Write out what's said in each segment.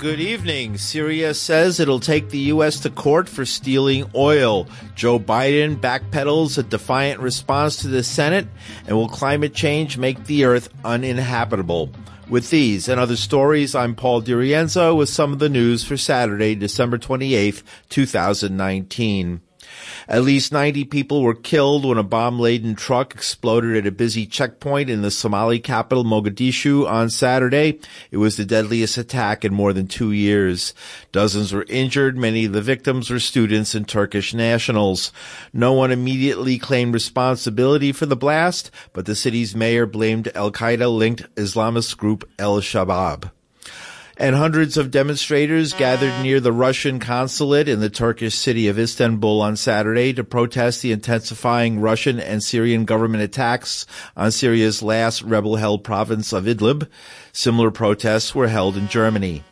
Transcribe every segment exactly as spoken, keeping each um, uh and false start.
Good evening. Syria says it'll take the U S to court for stealing oil. Joe Biden backpedals a defiant response to the Senate, and will climate change make the earth uninhabitable? With these and other stories, I'm Paul DiRienzo with some of the news for Saturday, December twenty-eighth, two thousand nineteen. At least ninety people were killed when a bomb-laden truck exploded at a busy checkpoint in the Somali capital, Mogadishu, on Saturday. It was the deadliest attack in more than two years. Dozens were injured. Many of the victims were students and Turkish nationals. No one immediately claimed responsibility for the blast, but the city's mayor blamed al-Qaeda-linked Islamist group al-Shabaab. And hundreds of demonstrators gathered near the Russian consulate in the Turkish city of Istanbul on Saturday to protest the intensifying Russian and Syrian government attacks on Syria's last rebel-held province of Idlib. Similar protests were held in Germany.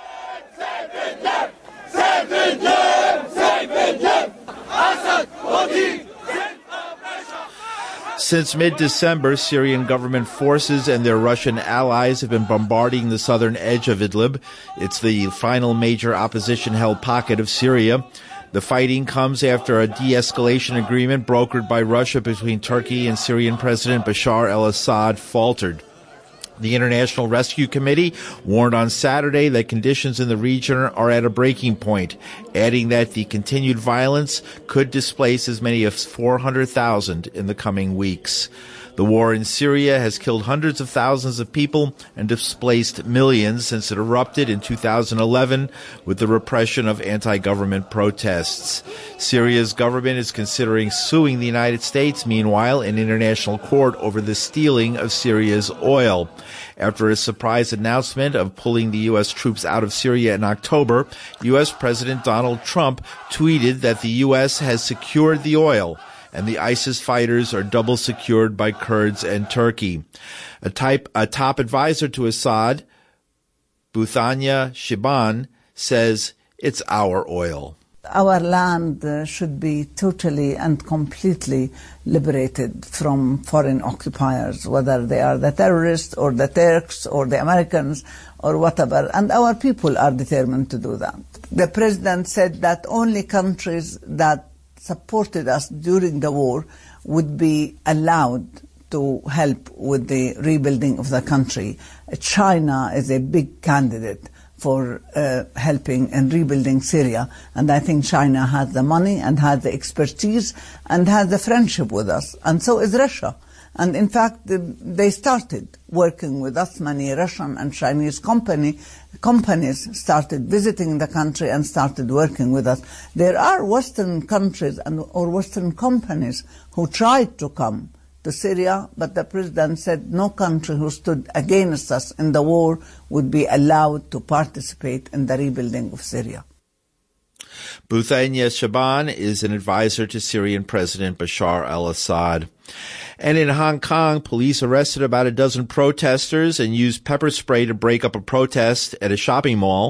Since mid-December, Syrian government forces and their Russian allies have been bombarding the southern edge of Idlib. It's the final major opposition-held pocket of Syria. The fighting comes after a de-escalation agreement brokered by Russia between Turkey and Syrian President Bashar al-Assad faltered. The International Rescue Committee warned on Saturday that conditions in the region are at a breaking point, adding that the continued violence could displace as many as four hundred thousand in the coming weeks. The war in Syria has killed hundreds of thousands of people and displaced millions since it erupted in two thousand eleven with the repression of anti-government protests. Syria's government is considering suing the United States, meanwhile, in international court over the stealing of Syria's oil. After a surprise announcement of pulling the U S troops out of Syria in October, U S President Donald Trump tweeted that the U S has secured the oil, and the ISIS fighters are double secured by Kurds and Turkey. A, type, a top advisor to Assad, Buthanya Shiban, says it's our oil. Our land uh, should be totally and completely liberated from foreign occupiers, whether they are the terrorists or the Turks or the Americans or whatever, and our people are determined to do that. The president said that only countries that supported us during the war would be allowed to help with the rebuilding of the country. China is a big candidate for uh, helping and rebuilding Syria, and I think China has the money and has the expertise and has the friendship with us, and so is Russia. And in fact, they started working with us. Many Russian and Chinese company, companies started visiting the country and started working with us. There are Western countries and or Western companies who tried to come to Syria, but the president said no country who stood against us in the war would be allowed to participate in the rebuilding of Syria. Buthanya Shiban is an advisor to Syrian President Bashar al-Assad. And in Hong Kong, police arrested about a dozen protesters and used pepper spray to break up a protest at a shopping mall.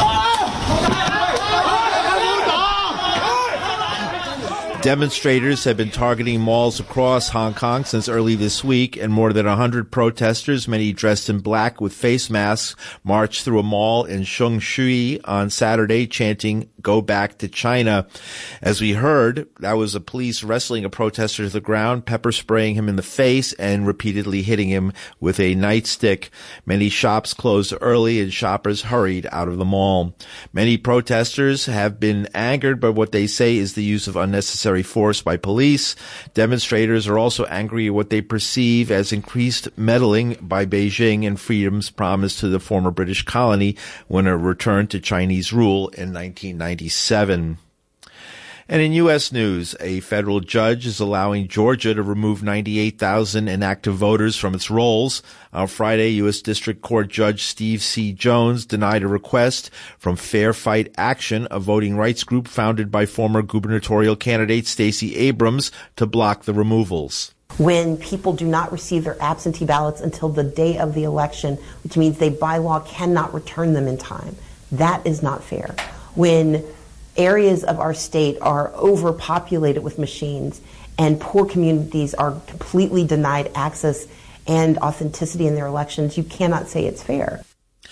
Demonstrators have been targeting malls across Hong Kong since early this week, and more than one hundred protesters, many dressed in black with face masks, marched through a mall in Sheung Shui on Saturday, chanting, "Go back to China." As we heard, that was the police wrestling a protester to the ground, pepper spraying him in the face, and repeatedly hitting him with a nightstick. Many shops closed early, and shoppers hurried out of the mall. Many protesters have been angered by what they say is the use of unnecessary force by police. Demonstrators are also angry at what they perceive as increased meddling by Beijing in freedoms promised to the former British colony when it returned to Chinese rule in nineteen ninety-seven. And in U S news, a federal judge is allowing Georgia to remove ninety-eight thousand inactive voters from its rolls. On Friday, U S District Court Judge Steve C. Jones denied a request from Fair Fight Action, a voting rights group founded by former gubernatorial candidate Stacey Abrams, to block the removals. When people do not receive their absentee ballots until the day of the election, which means they by law cannot return them in time, that is not fair. When areas of our state are overpopulated with machines and poor communities are completely denied access and authenticity in their elections, you cannot say it's fair.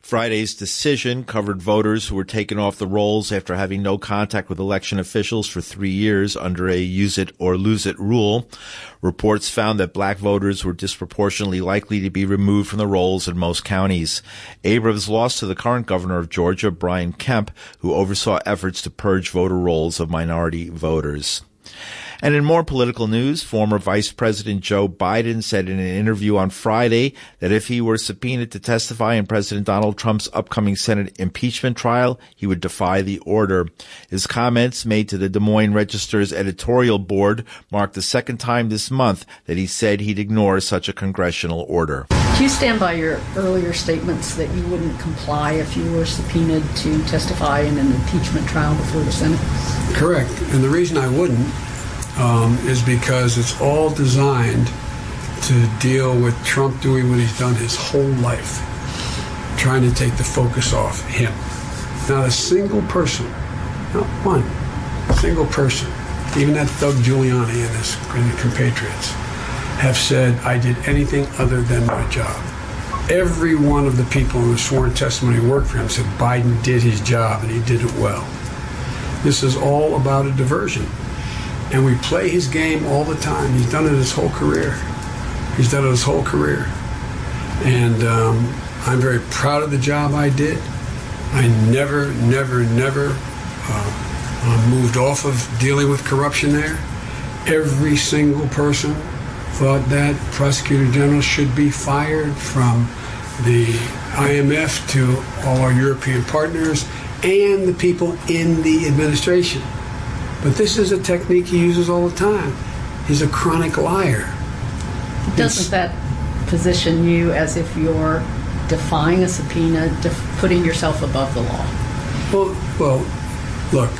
Friday's decision covered voters who were taken off the rolls after having no contact with election officials for three years under a use it or lose it rule. Reports found that black voters were disproportionately likely to be removed from the rolls in most counties. Abrams lost to the current governor of Georgia, Brian Kemp, who oversaw efforts to purge voter rolls of minority voters. And in more political news, former Vice President Joe Biden said in an interview on Friday that if he were subpoenaed to testify in President Donald Trump's upcoming Senate impeachment trial, he would defy the order. His comments made to the Des Moines Register's editorial board marked the second time this month that he said he'd ignore such a congressional order. Do you stand by your earlier statements that you wouldn't comply if you were subpoenaed to testify in an impeachment trial before the Senate? Correct. And the reason I wouldn't Um, is because it's all designed to deal with Trump doing what he's done his whole life, trying to take the focus off him. Not a single person, not one single person, even that Doug Giuliani and his, and his compatriots, have said, I did anything other than my job. Every one of the people in the sworn testimony who worked for him said Biden did his job and he did it well. This is all about a diversion. And we play his game all the time. He's done it his whole career. He's done it his whole career. And um, I'm very proud of the job I did. I never, never, never uh, uh, moved off of dealing with corruption there. Every single person thought that Prosecutor General should be fired, from the I M F to all our European partners and the people in the administration. But this is a technique he uses all the time. He's a chronic liar. Doesn't It's, that position you as if you're defying a subpoena, def- putting yourself above the law? well, well, look,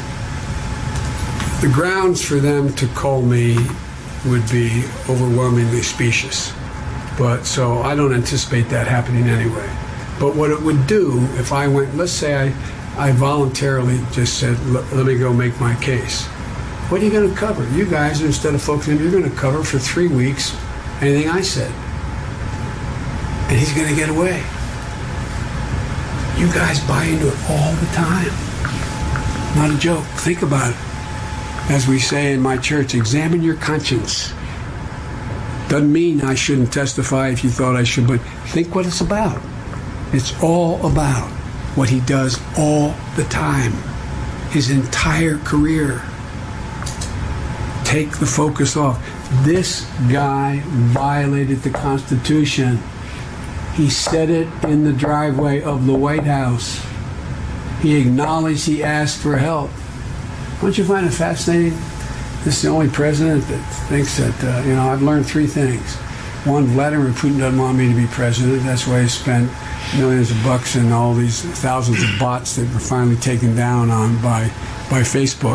the grounds for them to call me would be overwhelmingly specious. But so I don't anticipate that happening anyway. But what it would do if I went, let's say I I voluntarily just said, let me go make my case. What are you going to cover? You guys, instead of focusing, you're going to cover for three weeks anything I said. And he's going to get away. You guys buy into it all the time. Not a joke. Think about it. As we say in my church, examine your conscience. Doesn't mean I shouldn't testify if you thought I should, but think what it's about. It's all about what he does all the time, his entire career. Take the focus off. This guy violated the Constitution. He said it in the driveway of the White House. He acknowledged he asked for help. Don't you find it fascinating? This is the only president that thinks that, uh, you know, I've learned three things. One, Vladimir Putin doesn't want me to be president. That's why he spent millions of bucks and all these thousands of bots that were finally taken down on by by Facebook.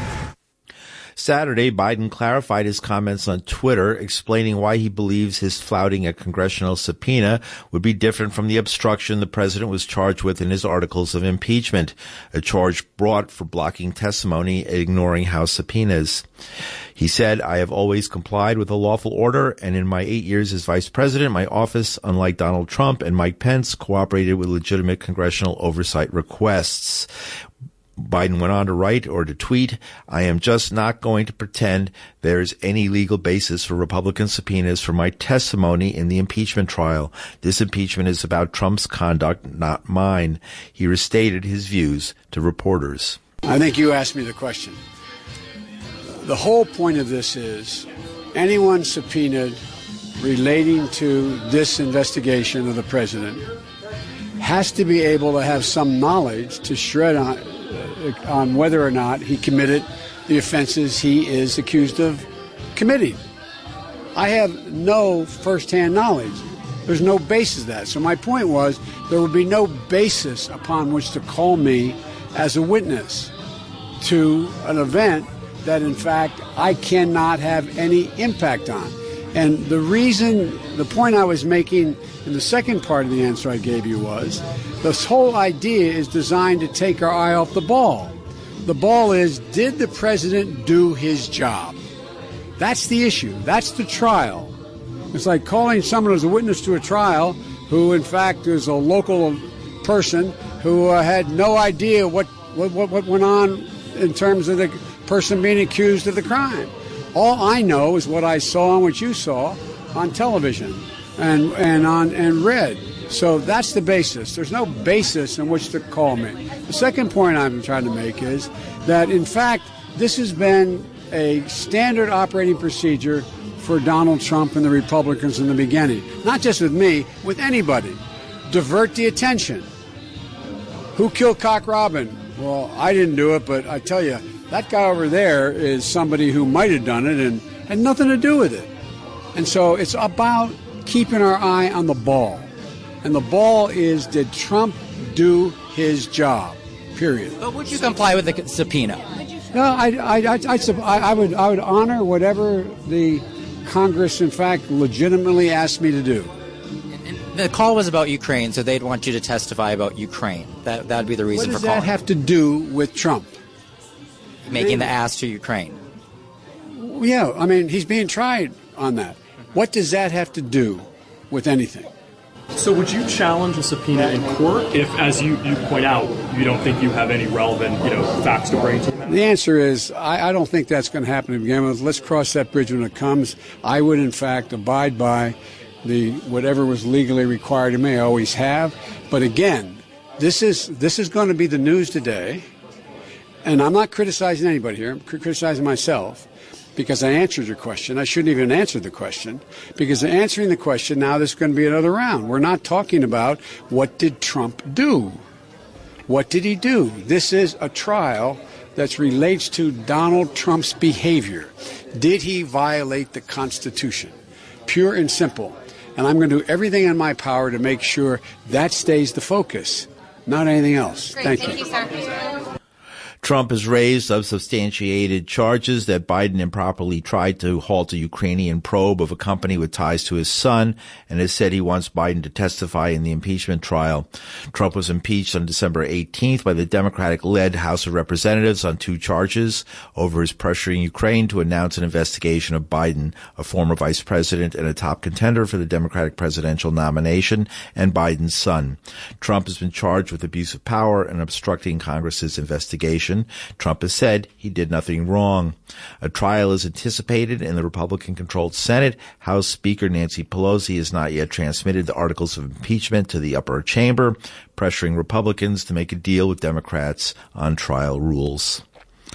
Saturday, Biden clarified his comments on Twitter, explaining why he believes his flouting a congressional subpoena would be different from the obstruction the president was charged with in his articles of impeachment, a charge brought for blocking testimony and ignoring House subpoenas. He said, I have always complied with a lawful order, and in my eight years as vice president, my office, unlike Donald Trump and Mike Pence, cooperated with legitimate congressional oversight requests. Biden went on to write or to tweet, I am just not going to pretend there's any legal basis for Republican subpoenas for my testimony in the impeachment trial. This impeachment is about Trump's conduct, not mine. He restated his views to reporters. I think you asked me the question. The whole point of this is anyone subpoenaed relating to this investigation of the president has to be able to have some knowledge to shred on on whether or not he committed the offenses he is accused of committing. I have no firsthand knowledge. There's no basis of that. So my point was there would be no basis upon which to call me as a witness to an event that, in fact, I cannot have any impact on. And the reason, the point I was making in the second part of the answer I gave you was, this whole idea is designed to take our eye off the ball. The ball is, did the president do his job? That's the issue. That's the trial. It's like calling someone as a witness to a trial who, in fact, is a local person who uh, had no idea what, what, what went on in terms of the person being accused of the crime. All I know is what I saw and what you saw on television and, and, on, and read. So that's the basis. There's no basis in which to call me. The second point I'm trying to make is that, in fact, this has been a standard operating procedure for Donald Trump and the Republicans in the beginning. Not just with me, with anybody. Divert the attention. Who killed Cock Robin? Well, I didn't do it, but I tell you, that guy over there is somebody who might have done it and had nothing to do with it. And so it's about keeping our eye on the ball. And the ball is, did Trump do his job? Period. But would you comply with the subpoena? No, I, I, I, I, I would, I would honor whatever the Congress, in fact, legitimately asked me to do. The call was about Ukraine, so they'd want you to testify about Ukraine. That that'd be the reason for calling. What does that have to do with Trump? Making the ask to Ukraine. Yeah, I mean, he's being tried on that. What does that have to do with anything? So would you challenge a subpoena in court if, as you, you point out, you don't think you have any relevant, you know, facts to bring to them? The answer is I, I don't think that's going to happen to begin with. Let's cross that bridge when it comes. I would, in fact, abide by the whatever was legally required of me. I always have. But again, this is this is going to be the news today. And I'm not criticizing anybody here. I'm criticizing myself. Because I answered your question. I shouldn't even answer the question. Because answering the question, now there's going to be another round. We're not talking about what did Trump do. What did he do? This is a trial that relates to Donald Trump's behavior. Did he violate the Constitution? Pure and simple. And I'm going to do everything in my power to make sure that stays the focus, not anything else. Great. Thank, Thank you. you, sir. Trump has raised unsubstantiated charges that Biden improperly tried to halt a Ukrainian probe of a company with ties to his son and has said he wants Biden to testify in the impeachment trial. Trump was impeached on December eighteenth by the Democratic-led House of Representatives on two charges over his pressuring Ukraine to announce an investigation of Biden, a former vice president and a top contender for the Democratic presidential nomination, and Biden's son. Trump has been charged with abuse of power and obstructing Congress's investigation. Trump has said he did nothing wrong. A trial is anticipated in the Republican-controlled Senate. House Speaker Nancy Pelosi has not yet transmitted the articles of impeachment to the upper chamber, pressuring Republicans to make a deal with Democrats on trial rules.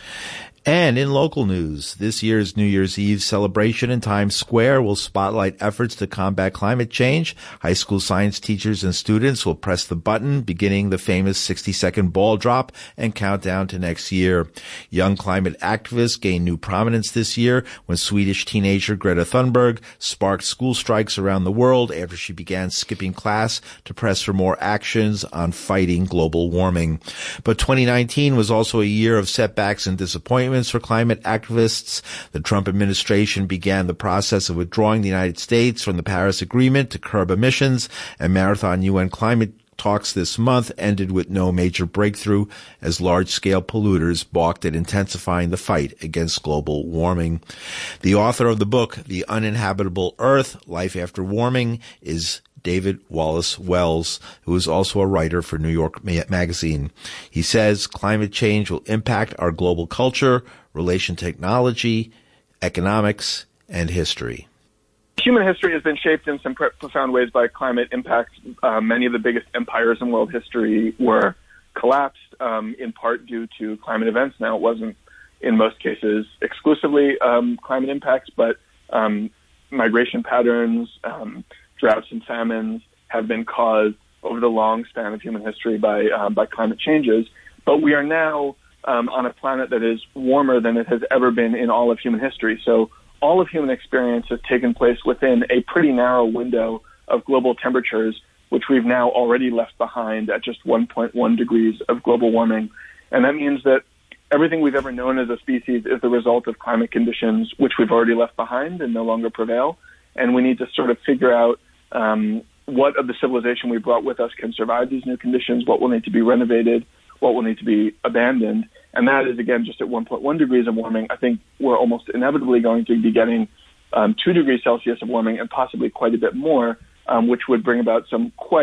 And in local news, this year's New Year's Eve celebration in Times Square will spotlight efforts to combat climate change. High school science teachers and students will press the button, beginning the famous sixty-second ball drop and countdown to next year. Young climate activists gained new prominence this year when Swedish teenager Greta Thunberg sparked school strikes around the world after she began skipping class to press for more actions on fighting global warming. But twenty nineteen was also a year of setbacks and disappointments for climate activists. The Trump administration began the process of withdrawing the United States from the Paris Agreement to curb emissions, and marathon U N climate talks this month ended with no major breakthrough as large-scale polluters balked at intensifying the fight against global warming. The author of the book, The Uninhabitable Earth, Life After Warming, is David Wallace Wells, who is also a writer for New York Magazine. He says climate change will impact our global culture, relation technology, economics, and history. Human history has been shaped in some pr- profound ways by climate impacts. Uh, many of the biggest empires in world history were collapsed um, in part due to climate events. Now, it wasn't, in most cases, exclusively um, climate impacts, but um, migration patterns, um, droughts and famines have been caused over the long span of human history by um, by climate changes. But we are now um, on a planet that is warmer than it has ever been in all of human history. So all of human experience has taken place within a pretty narrow window of global temperatures, which we've now already left behind at just one point one degrees of global warming. And that means that everything we've ever known as a species is the result of climate conditions which we've already left behind and no longer prevail. And we need to sort of figure out um, what of the civilization we brought with us can survive these new conditions, what will need to be renovated, what will need to be abandoned. And that is, again, just at one point one degrees of warming. I think we're almost inevitably going to be getting um, two degrees Celsius of warming and possibly quite a bit more, um, which would bring about some quite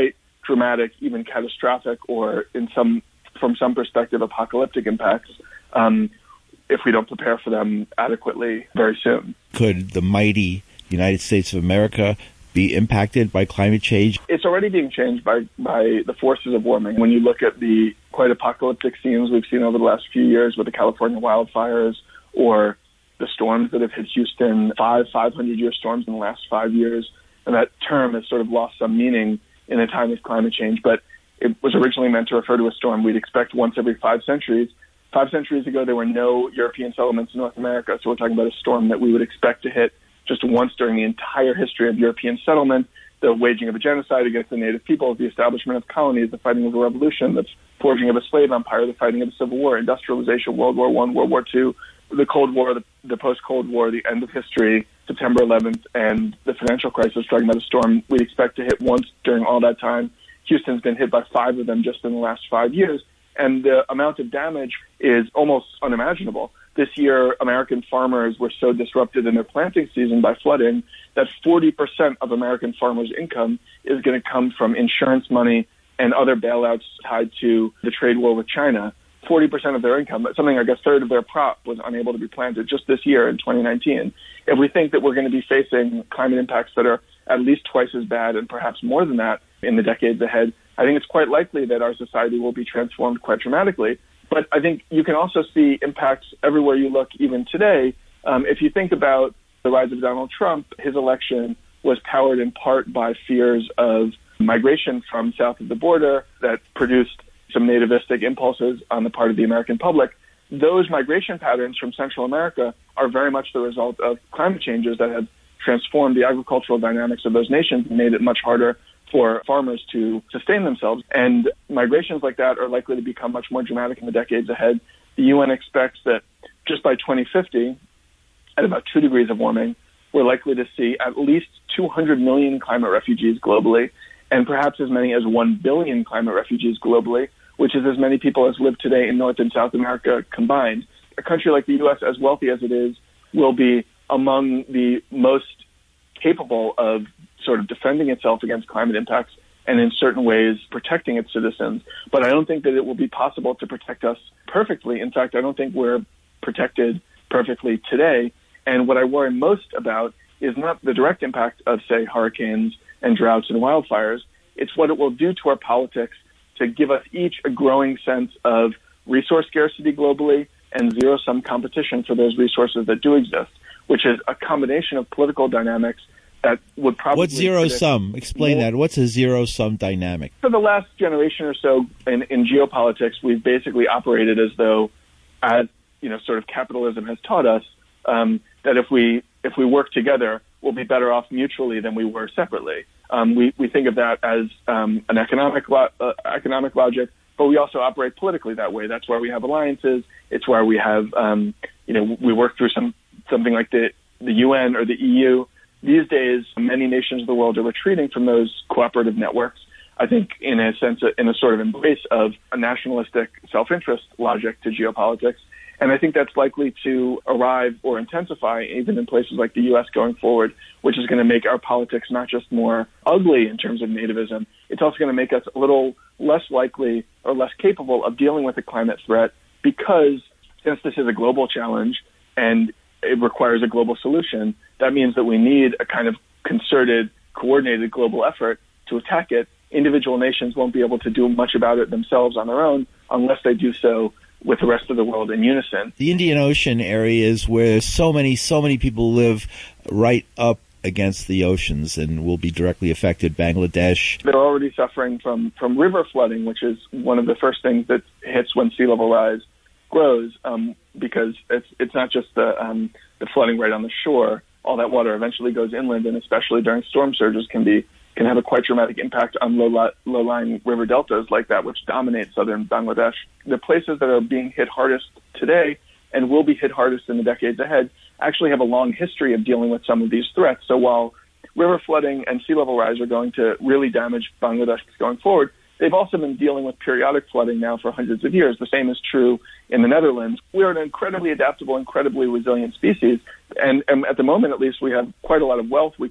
dramatic, even catastrophic, or in some, from some perspective, apocalyptic impacts um, if we don't prepare for them adequately very soon. Could the mighty United States of America be impacted by climate change? It's already being changed by, by the forces of warming. When you look at the quite apocalyptic scenes we've seen over the last few years with the California wildfires or the storms that have hit Houston, five five hundred year storms in the last five years, and that term has sort of lost some meaning in a time of climate change, but it was originally meant to refer to a storm we'd expect once every five centuries. Five centuries ago, there were no European settlements in North America, so we're talking about a storm that we would expect to hit just once during the entire history of European settlement, the waging of a genocide against the native peoples, the establishment of colonies, the fighting of a revolution, the forging of a slave empire, the fighting of a civil war, industrialization, World War One, World War Two, the Cold War, the, the post-Cold War, the end of history, September eleventh, and the financial crisis, talking about a storm we'd expect to hit once during all that time. Houston's been hit by five of them just in the last five years, and the amount of damage is almost unimaginable. This year, American farmers were so disrupted in their planting season by flooding that forty percent of American farmers' income is going to come from insurance money and other bailouts tied to the trade war with China. forty percent of their income, something like a third of their crop, was unable to be planted just this year in twenty nineteen. If we think that we're going to be facing climate impacts that are at least twice as bad and perhaps more than that in the decades ahead, I think it's quite likely that our society will be transformed quite dramatically. But I think you can also see impacts everywhere you look, even today. Um, if you think about the rise of Donald Trump, his election was powered in part by fears of migration from south of the border that produced some nativistic impulses on the part of the American public. Those migration patterns from Central America are very much the result of climate changes that have transformed the agricultural dynamics of those nations and made it much harder for farmers to sustain themselves. And migrations like that are likely to become much more dramatic in the decades ahead. The U N expects that just by twenty fifty, at about two degrees of warming, we're likely to see at least two hundred million climate refugees globally, and perhaps as many as one billion climate refugees globally, which is as many people as live today in North and South America combined. A country like the U S, as wealthy as it is, will be among the most capable of sort of defending itself against climate impacts and in certain ways protecting its citizens. But I don't think that it will be possible to protect us perfectly. In fact, I don't think we're protected perfectly today. And what I worry most about is not the direct impact of, say, hurricanes and droughts and wildfires. It's what it will do to our politics to give us each a growing sense of resource scarcity globally and zero-sum competition for those resources that do exist, which is a combination of political dynamics that would probably... What's zero-sum? Explain more. that. What's a zero-sum dynamic? For the last generation or so in, in geopolitics, we've basically operated as though, as you know, sort of capitalism has taught us, um, that if we if we work together, we'll be better off mutually than we were separately. Um, we, we think of that as um, an economic lo- uh, economic logic, but we also operate politically that way. That's why we have alliances. It's why we have, um, you know, we work through some something like the the U N or the E U. These days, many nations of the world are retreating from those cooperative networks. I think, in a sense, in a sort of embrace of a nationalistic self-interest logic to geopolitics. And I think that's likely to arrive or intensify even in places like the U S going forward, which is going to make our politics not just more ugly in terms of nativism, it's also going to make us a little less likely or less capable of dealing with the climate threat because since this is a global challenge and it requires a global solution, that means that we need a kind of concerted, coordinated global effort to attack it. Individual nations won't be able to do much about it themselves on their own unless they do so with the rest of the world in unison. The Indian Ocean areas where so many, so many people live right up against the oceans and will be directly affected. Bangladesh. They're already suffering from, from river flooding, which is one of the first things that hits when sea level rise grows, um, because it's it's not just the um, the flooding right on the shore. All that water eventually goes inland, and especially during storm surges, can be can have a quite dramatic impact on low low-lying river deltas like that, which dominate southern Bangladesh. The places that are being hit hardest today and will be hit hardest in the decades ahead actually have a long history of dealing with some of these threats. So while river flooding and sea level rise are going to really damage Bangladesh going forward, they've also been dealing with periodic flooding now for hundreds of years. The same is true in the Netherlands. We are an incredibly adaptable, incredibly resilient species, and, and at the moment, at least, we have quite a lot of wealth. We could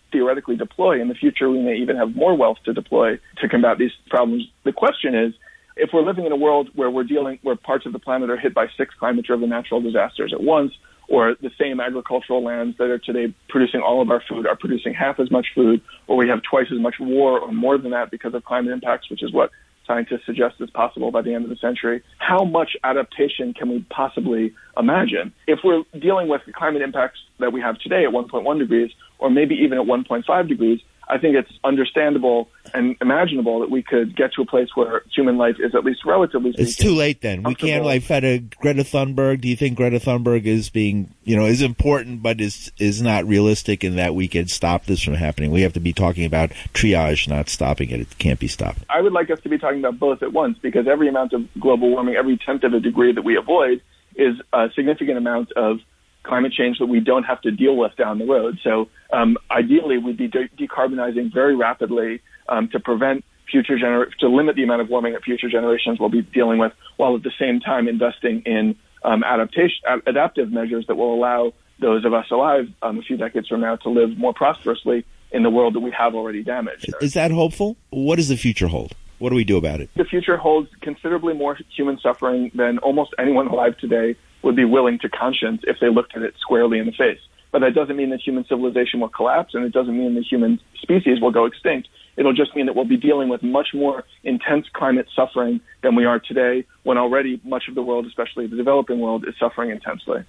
theoretically deploy. In the future, we may even have more wealth to deploy to combat these problems. The question is, if we're living in a world where we're dealing, where parts of the planet are hit by six climate-driven natural disasters at once, or the same agricultural lands that are today producing all of our food are producing half as much food, or we have twice as much war or more than that because of climate impacts, which is what scientists suggest is possible by the end of the century, how much adaptation can we possibly imagine? If we're dealing with the climate impacts that we have today at one point one degrees, or maybe even at one point five degrees, I think it's understandable and imaginable that we could get to a place where human life is at least relatively speaking. It's too late then. We can't like fight a Greta Thunberg. Do you think Greta Thunberg is being, you know, is important but is is not realistic in that we can stop this from happening? We have to be talking about triage, not stopping it. It can't be stopped. I would like us to be talking about both at once, because every amount of global warming, every tenth of a degree that we avoid is a significant amount of climate change that we don't have to deal with down the road. So um, ideally, we'd be de- decarbonizing very rapidly um, to prevent future gener- to limit the amount of warming that future generations will be dealing with, while at the same time investing in um, adaptation, ad- adaptive measures that will allow those of us alive um, a few decades from now to live more prosperously in the world that we have already damaged. Is that hopeful? What does the future hold? What do we do about it? The future holds considerably more human suffering than almost anyone alive today would be willing to conscience if they looked at it squarely in the face. But that doesn't mean that human civilization will collapse, and it doesn't mean that human species will go extinct. It'll just mean that we'll be dealing with much more intense climate suffering than we are today, when already much of the world, especially the developing world, is suffering intensely.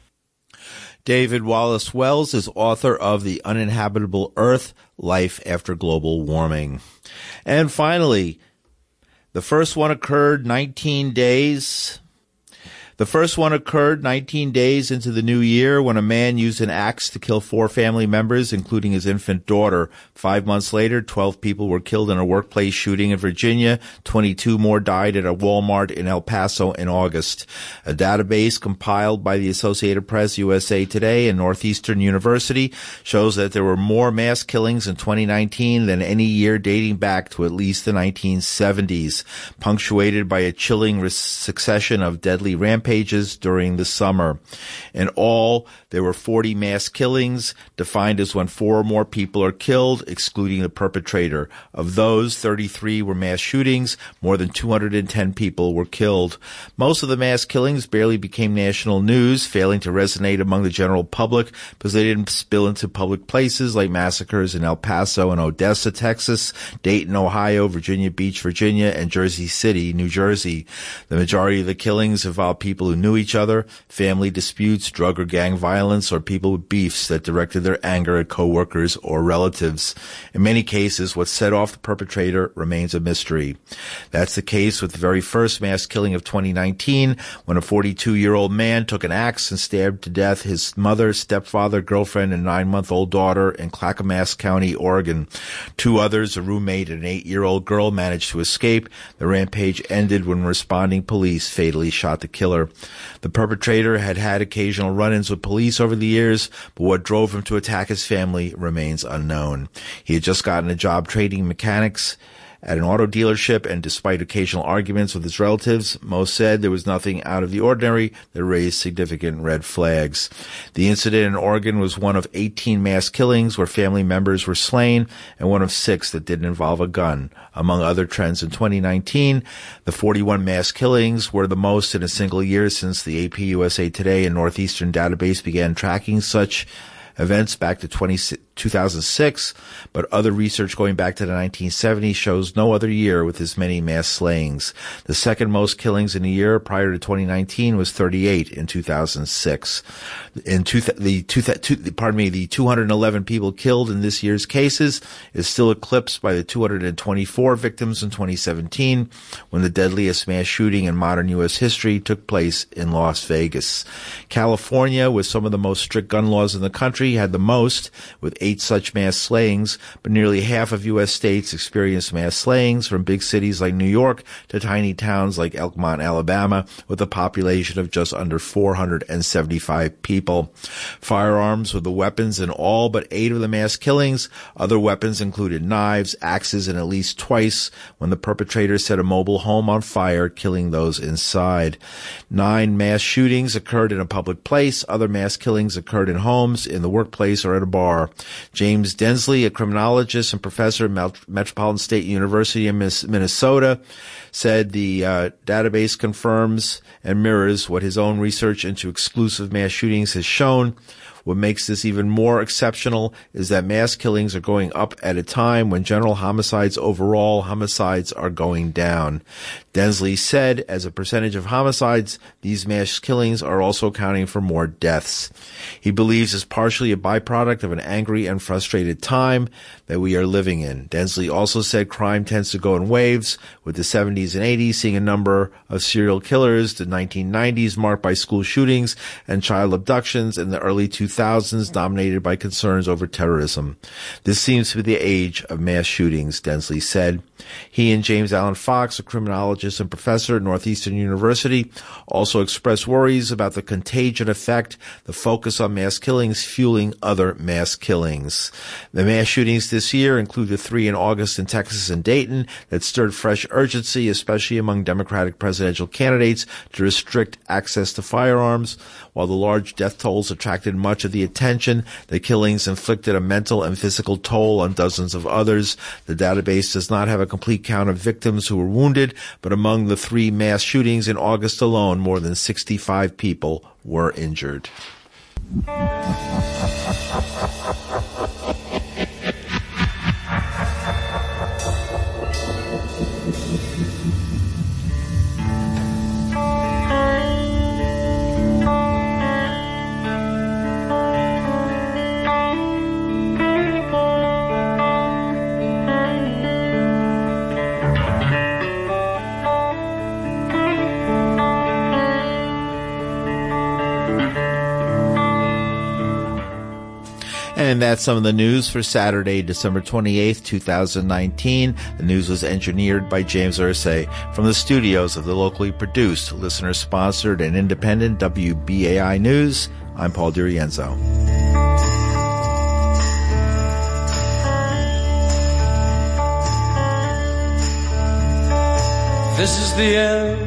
David Wallace Wells is author of The Uninhabitable Earth, Life After Global Warming. And finally, the first one occurred nineteen days... The first one occurred nineteen days into the new year when a man used an axe to kill four family members, including his infant daughter. Five months later, twelve people were killed in a workplace shooting in Virginia. twenty-two more died at a Walmart in El Paso in August. A database compiled by the Associated Press, U S A Today, and Northeastern University shows that there were more mass killings in twenty nineteen than any year dating back to at least the nineteen seventies, punctuated by a chilling succession of deadly rampages pages during the summer. In all, there were forty mass killings, defined as when four or more people are killed, excluding the perpetrator. Of those, thirty-three were mass shootings. More than two hundred ten people were killed. Most of the mass killings barely became national news, failing to resonate among the general public because they didn't spill into public places like massacres in El Paso and Odessa, Texas, Dayton, Ohio, Virginia Beach, Virginia, and Jersey City, New Jersey. The majority of the killings involved people who knew each other, family disputes, drug or gang violence, or people with beefs that directed their anger at coworkers or relatives. In many cases, what set off the perpetrator remains a mystery. That's the case with the very first mass killing of twenty nineteen, when a forty-two-year-old man took an axe and stabbed to death his mother, stepfather, girlfriend, and nine-month-old daughter in Clackamas County, Oregon. Two others, a roommate and an eight-year-old girl, managed to escape. The rampage ended when responding police fatally shot the killer. The perpetrator had had occasional run-ins with police over the years, but what drove him to attack his family remains unknown. He had just gotten a job trading mechanics at an auto dealership, and despite occasional arguments with his relatives, most said there was nothing out of the ordinary that raised significant red flags. The incident in Oregon was one of eighteen mass killings where family members were slain, and one of six that didn't involve a gun. Among other trends in twenty nineteen, the forty-one mass killings were the most in a single year since the A P U S A Today and Northeastern database began tracking such events back to two thousand six, but other research going back to the nineteen seventies shows no other year with as many mass slayings. The second most killings in a year prior to twenty nineteen was thirty-eight in two thousand six. In two, the two, two, pardon me, the two hundred eleven people killed in this year's cases is still eclipsed by the two hundred twenty-four victims in twenty seventeen, when the deadliest mass shooting in modern U S history took place in Las Vegas. California, with some of the most strict gun laws in the country, had the most, with eight such mass slayings, but nearly half of U S states experienced mass slayings, from big cities like New York to tiny towns like Elkmont, Alabama, with a population of just under four hundred seventy-five people. Firearms were the weapons in all but eight of the mass killings. Other weapons included knives, axes, and at least twice when the perpetrator set a mobile home on fire, killing those inside. Nine mass shootings occurred in a public place. Other mass killings occurred in homes, in the workplace, or at a bar. James Densley, a criminologist and professor at Metropolitan State University in Minnesota, said the uh, database confirms and mirrors what his own research into exclusive mass shootings has shown. What makes this even more exceptional is that mass killings are going up at a time when general homicides overall, homicides are going down. Densley said, as a percentage of homicides, these mass killings are also accounting for more deaths. He believes it's partially a byproduct of an angry and frustrated time that we are living in. Densley also said crime tends to go in waves, with the seventies and eighties seeing a number of serial killers, the nineteen nineties marked by school shootings and child abductions, and the early two thousands dominated by concerns over terrorism. This seems to be the age of mass shootings, Densley said. He and James Allen Fox, a criminologist and professor at Northeastern University, also expressed worries about the contagion effect, the focus on mass killings fueling other mass killings. The mass shootings this year include the three in August in Texas and Dayton that stirred fresh urgency, especially among Democratic presidential candidates, to restrict access to firearms. While the large death tolls attracted much of the attention, the killings inflicted a mental and physical toll on dozens of others. The database does not have a complete count of victims who were wounded, but among the three mass shootings in August alone, more than sixty-five people were injured. And that's some of the news for Saturday, December twenty-eighth, twenty nineteen. The news was engineered by James Ursay from the studios of the locally produced, listener-sponsored, and independent W B A I News. I'm Paul DiRienzo. This is the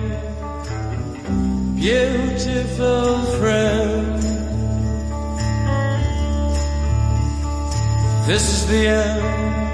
end, beautiful friend. This is the end,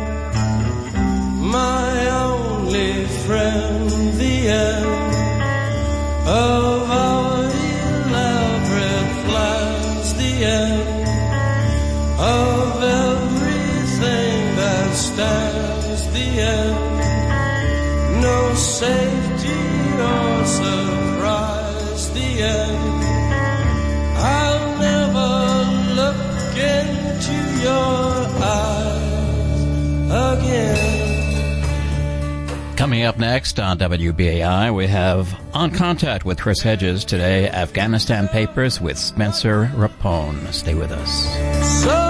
my only friend, the end of our elaborate plans, the end of everything that stands, the end, no safety or surprise, the end, I'll never look into your again. Coming up next on W B A I, we have On Contact with Chris Hedges. Today, Afghanistan Papers with Spencer Rapone. Stay with us. So